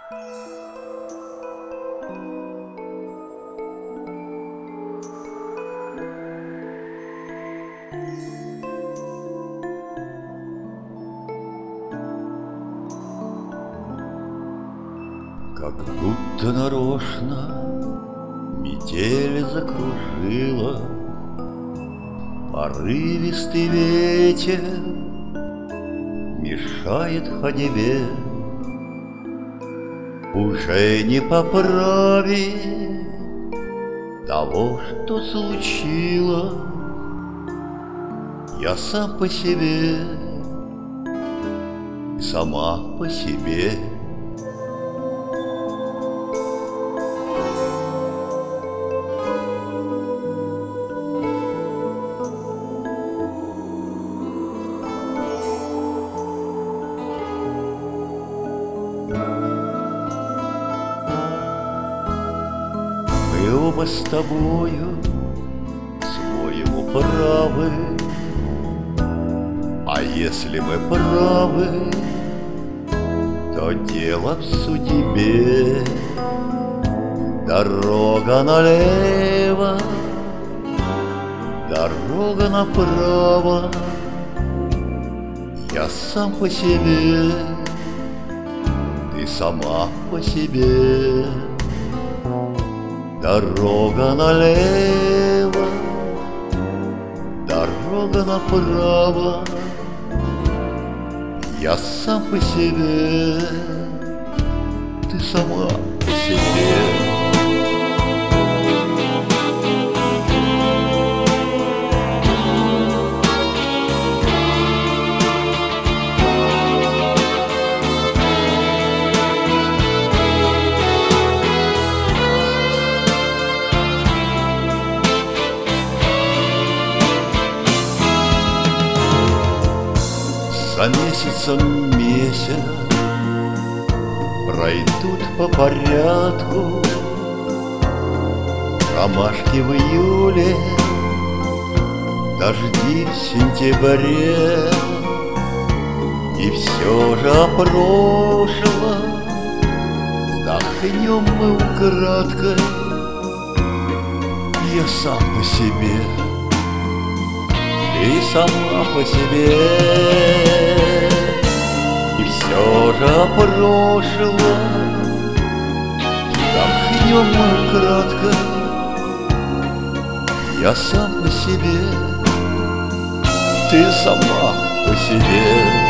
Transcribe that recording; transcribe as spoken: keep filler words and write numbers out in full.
Как будто нарочно метель закружила, порывистый ветер мешает ходьбе. Уже не поправить того, что случилось. Я сам по себе, сама по себе. Мы оба с тобою своему правы, а если мы правы, то дело в судьбе. Дорога налево, дорога направо. Я сам по себе, ты сама по себе. Дорога налево, дорога направо. Я сам по себе, ты сама по себе. За месяцем месяц пройдут по порядку. Ромашки в июле, дожди в сентябре. И все же о прошлом вздохнем мы украдкой. Я сам по себе, ты сама по себе. И все же о прошлом вздохнем мы кратко. Я сам по себе, ты сама по себе.